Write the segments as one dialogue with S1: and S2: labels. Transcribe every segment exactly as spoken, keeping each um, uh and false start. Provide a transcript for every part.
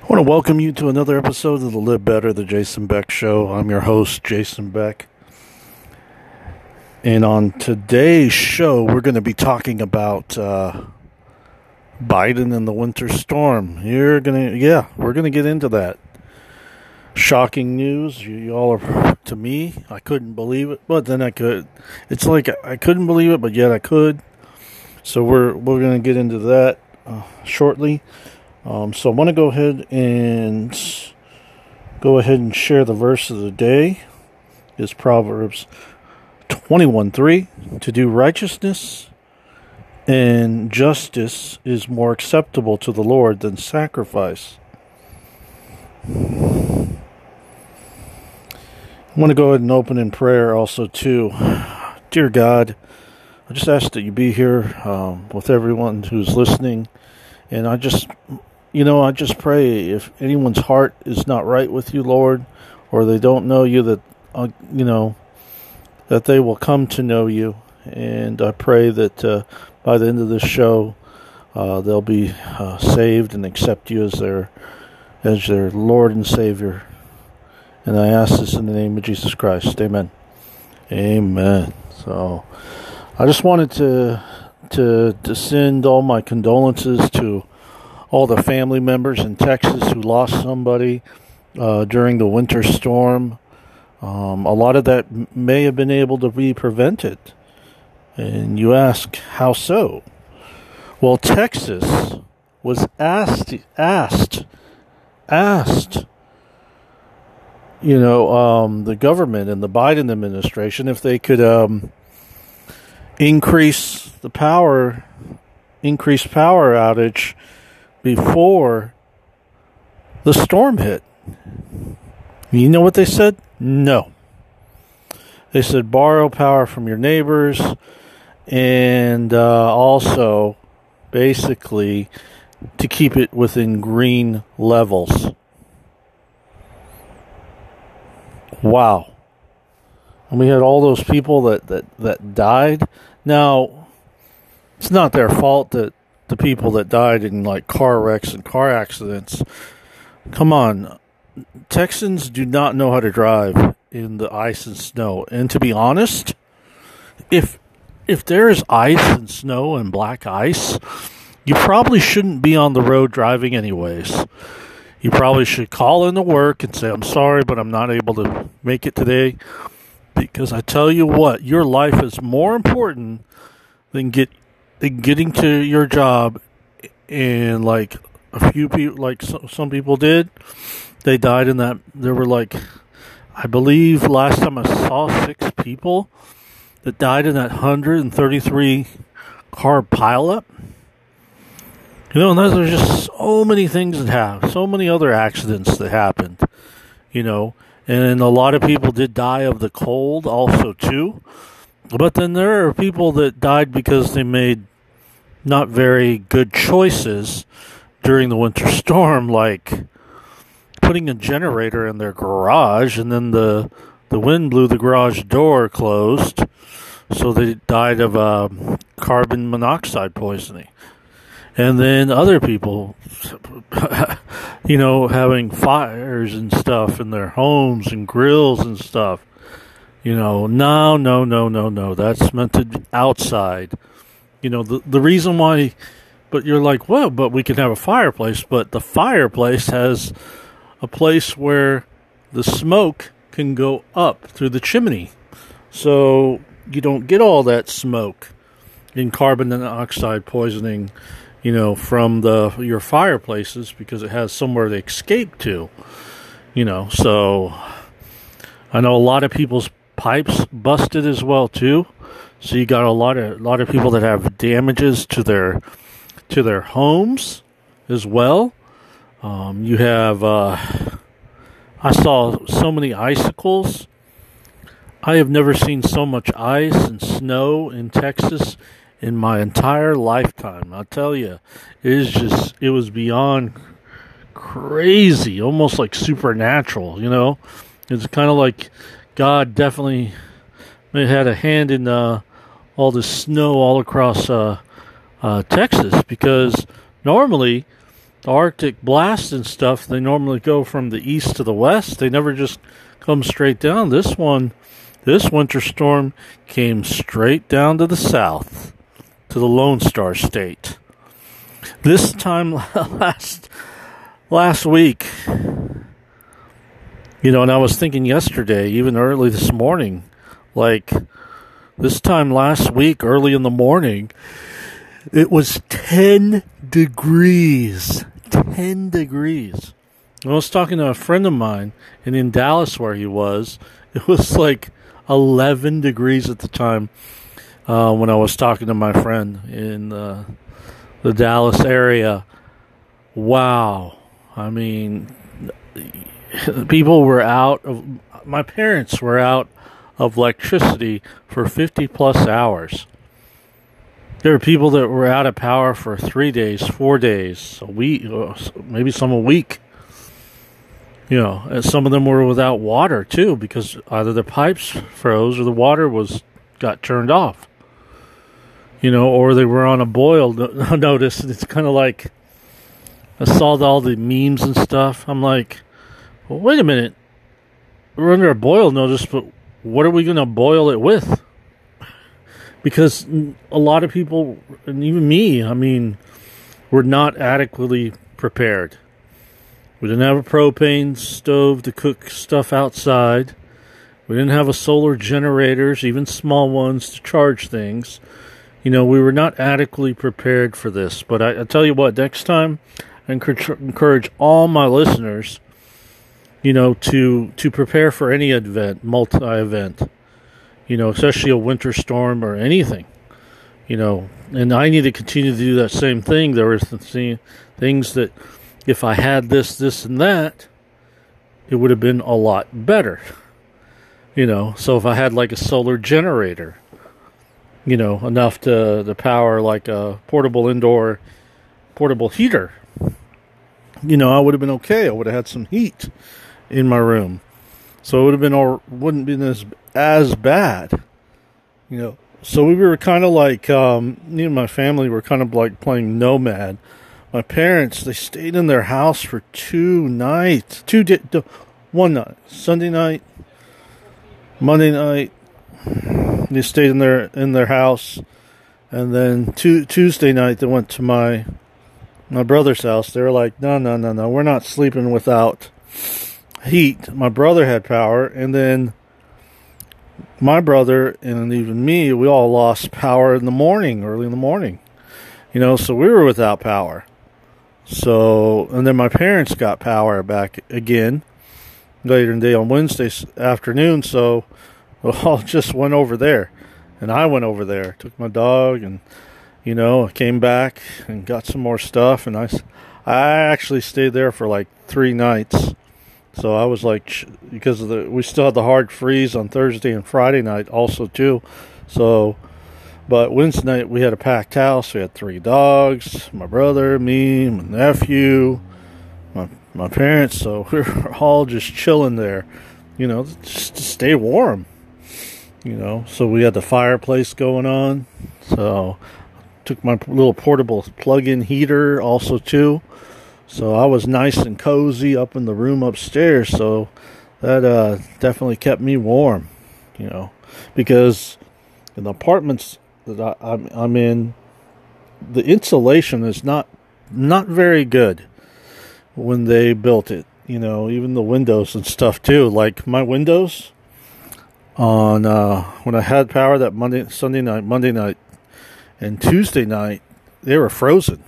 S1: I want to welcome you to another episode of the Live Better, the Jason Beck Show. I'm your host, Jason Beck. And on today's show, we're going to be talking about uh, Biden and the winter storm. You're going to, yeah, we're going to get into that. Shocking news. You, you all are, to me, I couldn't believe it, but then I could. It's like I couldn't believe it, but yet I could. So we're we're going to get into that uh, shortly. Um, so I want to go ahead and go ahead and share the verse of the day. It's Proverbs twenty-one three. To do righteousness and justice is more acceptable to the Lord than sacrifice. I want to go ahead and open in prayer also too. Dear God, I just ask that you be here um, with everyone who's listening. And I just... You know, I just pray if anyone's heart is not right with you, Lord, or they don't know you, that, uh, you know, that they will come to know you. And I pray that uh, by the end of this show, uh, they'll be uh, saved and accept you as their, as their Lord and Savior. And I ask this in the name of Jesus Christ. Amen. Amen. So I just wanted to, to, to send all my condolences to all the family members in Texas who lost somebody uh, during the winter storm. Um, a lot of that m- may have been able to be prevented. And you ask, how so? Well, Texas was asked, asked, asked, you know, um, the government and the Biden administration if they could um, increase the power, increase power outage before the storm hit. You know what they said? No. They said borrow power from your neighbors and uh, also basically to keep it within green levels. Wow. And we had all those people that, that, that died. Now, it's not their fault that the people that died in like car wrecks and car accidents. Come on. Texans do not know how to drive in the ice and snow. And to be honest, if if there is ice and snow and black ice, you probably shouldn't be on the road driving anyways. You probably should call into work and say, I'm sorry, but I'm not able to make it today. Because I tell you what, your life is more important than get getting to your job. And like a few people, like some people did, they died in that. There were like, I believe last time I saw six people that died in that one hundred thirty-three car pileup. You know, and those are just so many things that happened, so many other accidents that happened, you know, and a lot of people did die of the cold also too. But then there are people that died because they made not very good choices during the winter storm, like putting a generator in their garage, and then the the wind blew the garage door closed, so they died of uh, carbon monoxide poisoning. And then other people, you know, having fires and stuff in their homes and grills and stuff. You know, no, no, no, no, no. That's meant to be outside. You know, the the reason why, but you're like, well, but we can have a fireplace. But the fireplace has a place where the smoke can go up through the chimney. So you don't get all that smoke in carbon monoxide poisoning, you know, from the your fireplaces because it has somewhere to escape to. You know, so I know a lot of people's pipes busted as well too, so you got a lot of a lot of people that have damages to their to their homes as well. Um, you have uh, I saw so many icicles. I have never seen so much ice and snow in Texas in my entire lifetime. I'll tell you, it is just it was beyond crazy, almost like supernatural. You know, it's kind of like God definitely had a hand in uh, all the snow all across uh, uh, Texas, because normally the Arctic blast and stuff, they normally go from the east to the west. They never just come straight down. This one, this winter storm came straight down to the south, to the Lone Star State. This time last last week, you know, and I was thinking yesterday, even early this morning, like this time last week, early in the morning, it was ten degrees. ten degrees. I was talking to a friend of mine, and in Dallas where he was, it was like eleven degrees at the time uh, when I was talking to my friend in uh, the Dallas area. Wow. I mean, people were out of, my parents were out of electricity for fifty plus hours. There were people that were out of power for three days, four days, a week, maybe some a week. You know, and some of them were without water too, because either the pipes froze or the water was got turned off. You know, or they were on a boil. Notice it's kind of like I saw all the memes and stuff. I'm like, well, wait a minute, we're under a boil notice, but what are we going to boil it with? Because a lot of people, and even me, I mean, were not adequately prepared. We didn't have a propane stove to cook stuff outside. We didn't have a solar generators, even small ones, to charge things. You know, we were not adequately prepared for this. But I, I tell you what, next time, I encourage, encourage all my listeners, you know, to to prepare for any event, multi-event. You know, especially a winter storm or anything. You know, and I need to continue to do that same thing. There were things that, if I had this, this, and that, it would have been a lot better. You know, so if I had like a solar generator, you know, enough to, to power like a portable indoor, portable heater, you know, I would have been okay. I would have had some heat in my room. So it would have been, or wouldn't been as, as bad, you know. So we were kind of like, um, me and my family were kind of like playing nomad. My parents, they stayed in their house for two nights, two di- one night, Sunday night, Monday night. They stayed in their in their house, and then two, Tuesday night they went to my my brother's house. They were like, no, no, no, no, we're not sleeping without heat. My brother had power, and then my brother and even me, we all lost power in the morning, early in the morning. You know, so we were without power. So, and then my parents got power back again later in the day on Wednesday afternoon. So, we all just went over there, and I went over there, took my dog, and you know, came back and got some more stuff. And I, I actually stayed there for like three nights. So I was like, because of the, we still had the hard freeze on Thursday and Friday night also too. So. But Wednesday night, we had a packed house. We had three dogs, my brother, me, my nephew, my my parents. So we were all just chilling there, you know, just to stay warm, you know. So we had the fireplace going on. So took my little portable plug-in heater also, too. So I was nice and cozy up in the room upstairs. So that uh, definitely kept me warm, you know, because in the apartments that I, I'm, I'm in, the insulation is not not very good when they built it. You know, even the windows and stuff too. Like my windows on uh, when I had power that Monday, Sunday night, Monday night, and Tuesday night, they were frozen.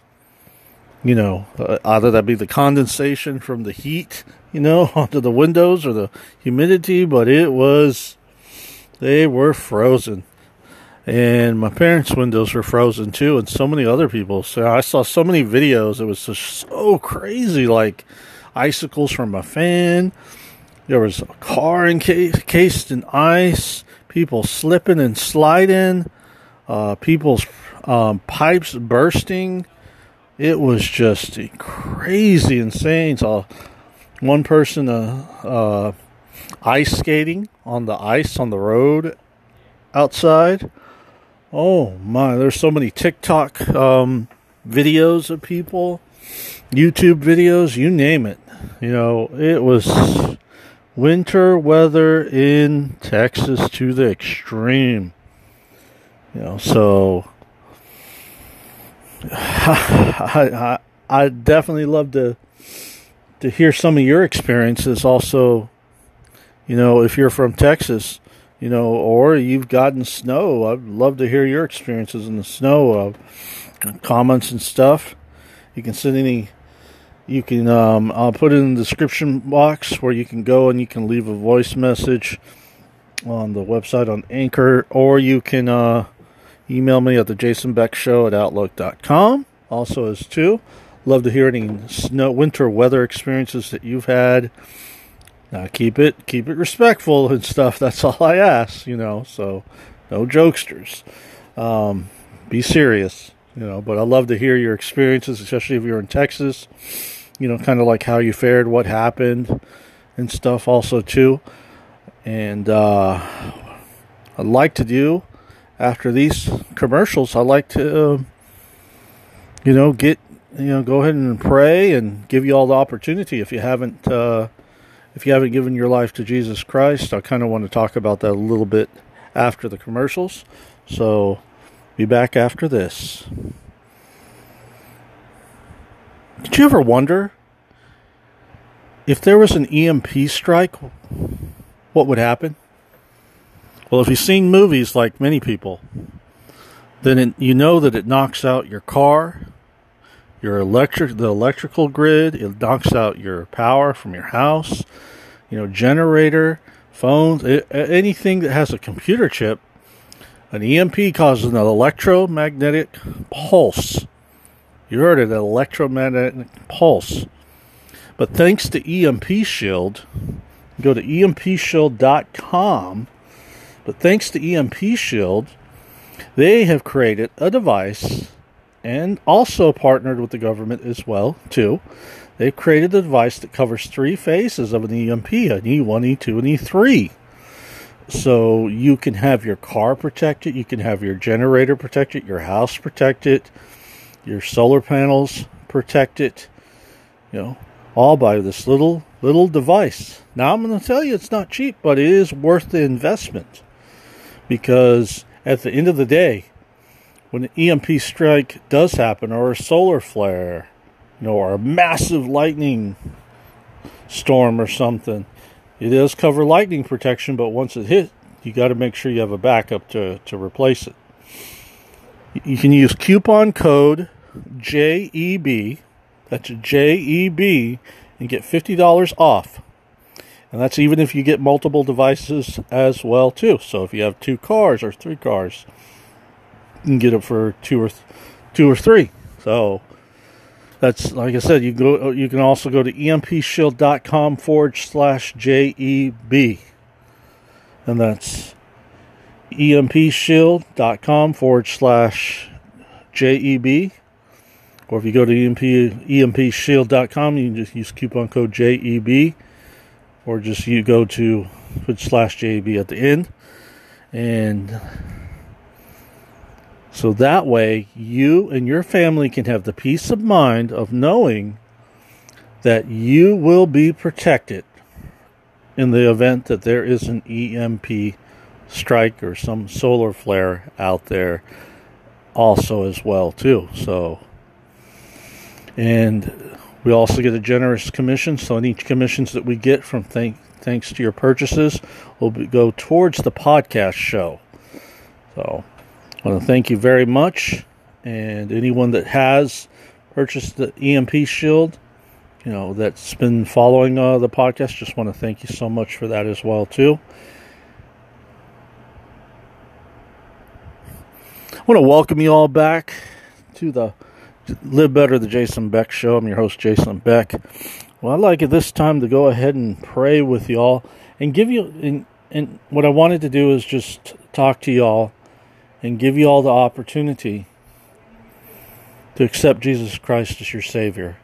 S1: You know, uh, either that be the condensation from the heat, you know, onto the windows, or the humidity, but it was, they were frozen. And my parents' windows were frozen too, and so many other people. So I saw so many videos. It was just so crazy, like icicles from a fan. There was a car encased in ice. People slipping and sliding. Uh, people's um, pipes bursting. It was just crazy, insane. So one person uh, uh, ice skating on the ice on the road outside. Oh my, there's so many TikTok um, videos of people YouTube videos, you name it. You know, it was winter weather in Texas to the extreme. You know, so I, I I definitely love to to hear some of your experiences. Also, you know, if you're from Texas, you know, or you've gotten snow, I'd love to hear your experiences in the snow, uh, comments and stuff. You can send any. You can. Um, I'll put it in the description box where you can go and you can leave a voice message on the website on Anchor, or you can uh, email me at the Jason Beck Show at outlook dot com. Also, as too, love to hear any snow, winter weather experiences that you've had. Now, keep it keep it respectful and stuff. That's all I ask, you know. So, no jokesters. Um, be serious, you know. But I love to hear your experiences, especially if you're in Texas. You know, kind of like how you fared, what happened, and stuff. Also, too. And uh, I'd like to do after these commercials. I like to, uh, you know, get you know, go ahead and pray and give you all the opportunity if you haven't. Uh, If you haven't given your life to Jesus Christ, I kind of want to talk about that a little bit after the commercials. So, be back after this. Did you ever wonder if there was an E M P strike, what would happen? Well, if you've seen movies like many people, then it, you know that it knocks out your car, your electric, the electrical grid. It knocks out your power from your house, you know, generator, phones, it, anything that has a computer chip. An E M P causes an electromagnetic pulse. You heard it, an electromagnetic pulse. But thanks to E M P Shield, go to E M P shield dot com. But thanks to E M P Shield, they have created a device, and also partnered with the government as well, too. They've created a device that covers three phases of an E M P, an E one, E two, and E three. So you can have your car protected, you can have your generator protected, your house protected, your solar panels protected, you know, all by this little, little device. Now, I'm going to tell you it's not cheap, but it is worth the investment. Because at the end of the day, when an E M P strike does happen, or a solar flare, you know, or a massive lightning storm or something, it does cover lightning protection, but once it hits, you got to make sure you have a backup to, to replace it. You can use coupon code J E B, that's J E B, and get fifty dollars off. And that's even if you get multiple devices as well, too. So if you have two cars or three cars, you can get it for two or th- two or three. So that's, like I said, you go. You can also go to E M P shield dot com forward slash J E B. And that's E M P shield dot com forward slash J E B. Or if you go to E M P, E M P shield dot com, you can just use coupon code J E B. Or just you go to put slash J E B at the end. And so that way, you and your family can have the peace of mind of knowing that you will be protected in the event that there is an E M P strike or some solar flare out there also as well, too. So, and we also get a generous commission. So in each commissions that we get from thank, thanks to your purchases will be, go towards the podcast show. So I want to thank you very much. And anyone that has purchased the E M P Shield, you know, that's been following uh, the podcast, just want to thank you so much for that as well, too. I want to welcome you all back to the Live Better, the Jason Beck Show. I'm your host, Jason Beck. Well, I'd like at this time to go ahead and pray with y'all and give you, and, and what I wanted to do is just talk to y'all and give you all the opportunity to accept Jesus Christ as your Savior.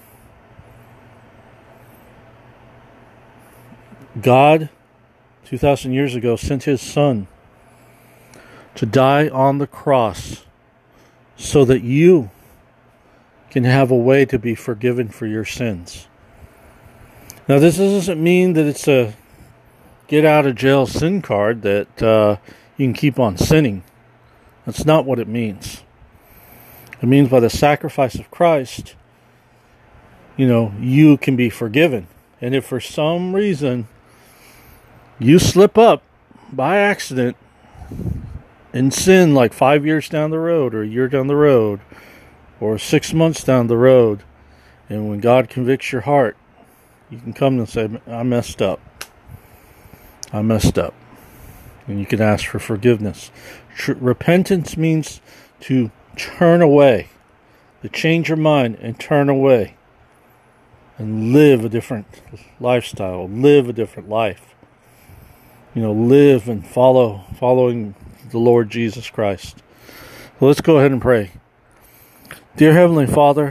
S1: God, two thousand years ago, sent His Son to die on the cross so that you can have a way to be forgiven for your sins. Now, this doesn't mean that it's a get out of jail sin card that uh, you can keep on sinning. That's not what it means. It means by the sacrifice of Christ, you know, you can be forgiven. And if for some reason you slip up by accident and sin like five years down the road, or a year down the road, or six months down the road, and when God convicts your heart, you can come and say, I messed up. I messed up. And you can ask for forgiveness. Tr- repentance means to turn away, to change your mind and turn away and live a different lifestyle, live a different life. You know, live and follow, following the Lord Jesus Christ. So let's go ahead and pray. Dear Heavenly Father,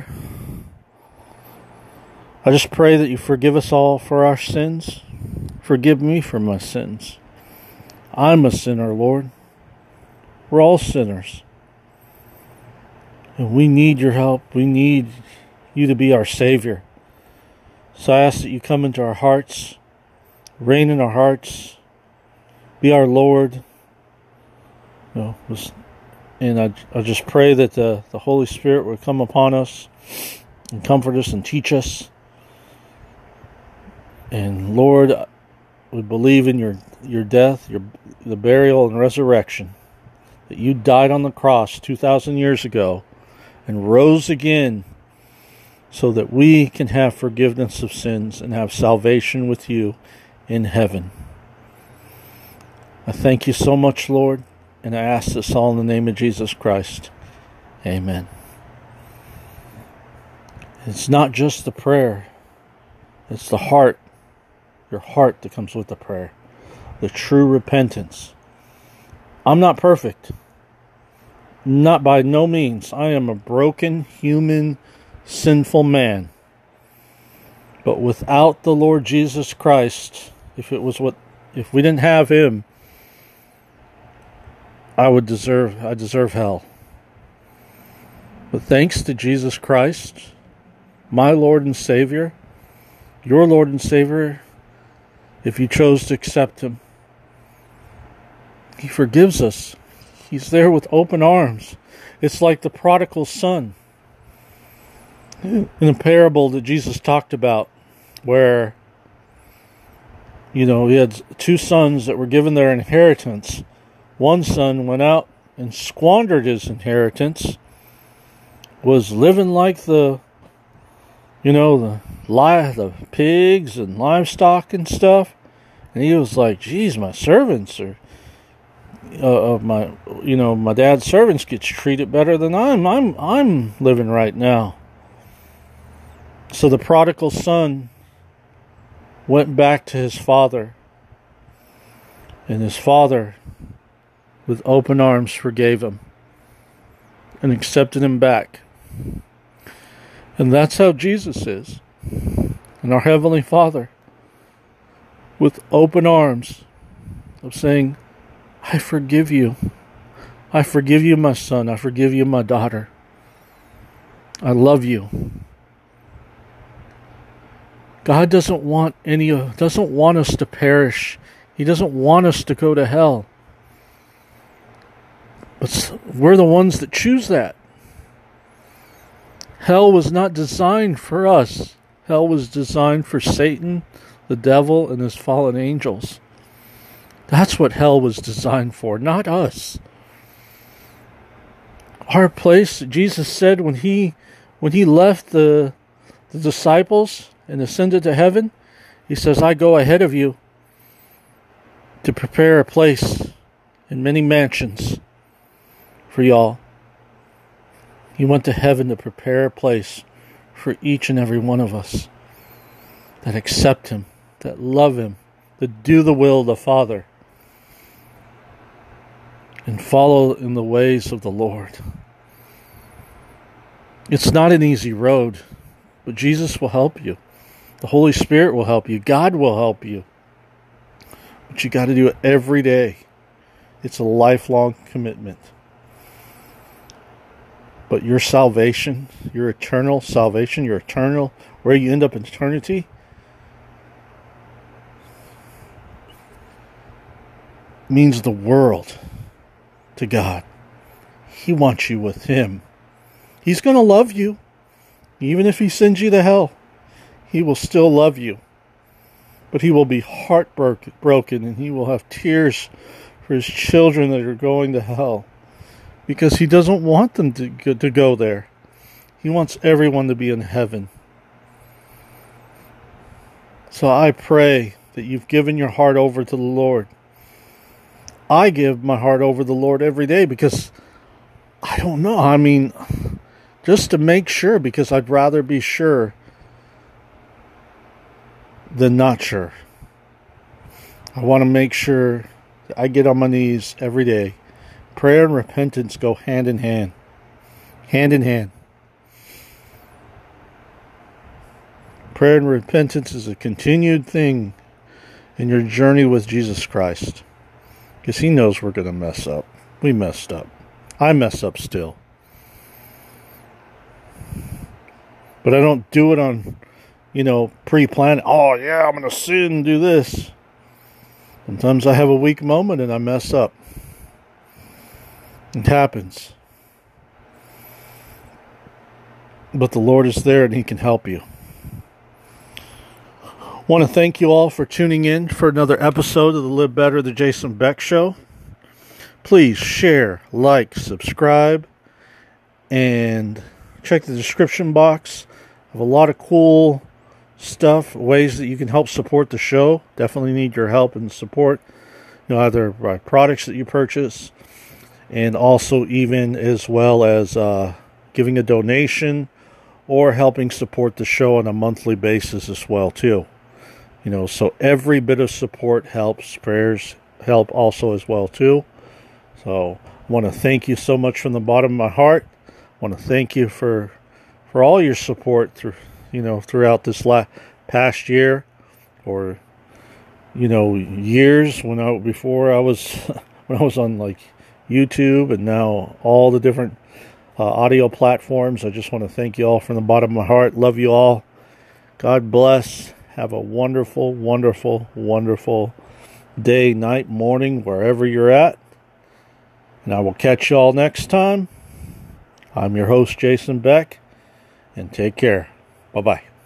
S1: I just pray that you forgive us all for our sins. Forgive me for my sins. I'm a sinner, Lord. We're all sinners. And we need your help. We need you to be our Savior. So I ask that you come into our hearts, reign in our hearts, be our Lord. You know, and I, I just pray that the, the Holy Spirit will come upon us and comfort us and teach us. And Lord, we believe in your, your death, your the burial and resurrection, that you died on the cross two thousand years ago and rose again so that we can have forgiveness of sins and have salvation with you in heaven. I thank you so much, Lord, and I ask this all in the name of Jesus Christ. Amen. It's not just the prayer, it's the heart. Your heart that comes with the prayer. The true repentance. I'm not perfect. Not by no means. I am a broken, human, sinful man. But without the Lord Jesus Christ, if it was what, if we didn't have him, I would deserve, I deserve hell. But thanks to Jesus Christ, my Lord and Savior, your Lord and Savior, if you chose to accept him, he forgives us. He's there with open arms. It's like the prodigal son in a parable that Jesus talked about, where, you know, he had two sons that were given their inheritance. One son went out and squandered his inheritance, was living like the, you know, the li- the pigs and livestock and stuff. And he was like, geez, my servants are, uh, uh, my, you know, my dad's servants gets treated better than I'm, I'm, I'm living right now. So the prodigal son went back to his father, and his father, with open arms, forgave him and accepted him back. And that's how Jesus is. And our Heavenly Father, with open arms, of saying, I forgive you. I forgive you, my son. I forgive you, my daughter. I love you. God doesn't want any of, doesn't want us to perish. He doesn't want us to go to hell. But we're the ones that choose that. Hell was not designed for us. Hell was designed for Satan, the devil, and his fallen angels. That's what hell was designed for, not us. Our place, Jesus said when he when he left the, the disciples and ascended to heaven, he says, I go ahead of you to prepare a place in many mansions for y'all. He went to heaven to prepare a place for each and every one of us that accept him, that love him, that do the will of the Father, and follow in the ways of the Lord. It's not an easy road, but Jesus will help you. The Holy Spirit will help you. God will help you. But you got to do it every day. It's a lifelong commitment. But your salvation, your eternal salvation, your eternal, where you end up in eternity, means the world to God. He wants you with Him. He's going to love you. Even if He sends you to hell, He will still love you. But He will be heartbroken, and He will have tears for His children that are going to hell. Because He doesn't want them to go, to go there. He wants everyone to be in heaven. So I pray that you've given your heart over to the Lord. I give my heart over to the Lord every day because I don't know. I mean, just to make sure, because I'd rather be sure than not sure. I want to make sure that I get on my knees every day. Prayer and repentance go hand in hand. Hand in hand. Prayer and repentance is a continued thing in your journey with Jesus Christ. Because He knows we're going to mess up. We messed up. I mess up still. But I don't do it on, you know, pre-planned. Oh, yeah, I'm going to sin and do this. Sometimes I have a weak moment and I mess up. It happens. But the Lord is there and He can help you. I want to thank you all for tuning in for another episode of the Live Better, the Jason Beck Show. Please share, like, subscribe, and check the description box. I have a lot of cool stuff, ways that you can help support the show. Definitely need your help and support, you know, either by products that you purchase, and also even as well as uh, giving a donation or helping support the show on a monthly basis as well, too. You know, so every bit of support helps. Prayers help also as well, too. So I want to thank you so much from the bottom of my heart. I want to thank you for for all your support through, you know, throughout this last past year, or, you know, years when I before I was when I was on like YouTube, and now all the different uh, audio platforms. I just want to thank you all from the bottom of my heart. Love you all. God bless. Have a wonderful, wonderful, wonderful day, night, morning, wherever you're at. And I will catch you all next time. I'm your host, Jason Beck, and take care. Bye-bye.